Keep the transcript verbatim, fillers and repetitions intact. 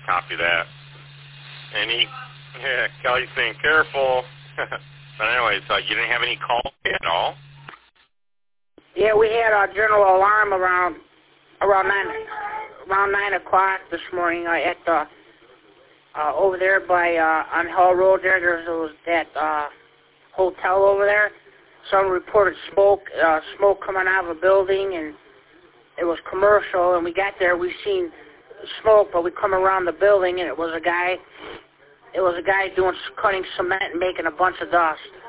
Copy that. And he, yeah, Kelly's saying careful. But anyways, uh, you didn't have any calls at all? Yeah, we had a general alarm around around nine around nine o'clock this morning uh, at the uh, over there by uh, on Hall Road. There, there's those, that uh, hotel over there. Someone reported smoke, uh, smoke coming out of a building, and it was commercial. And we got there, we seen smoke, but we come around the building, and it was a guy. It was a guy doing cutting cement and making a bunch of dust.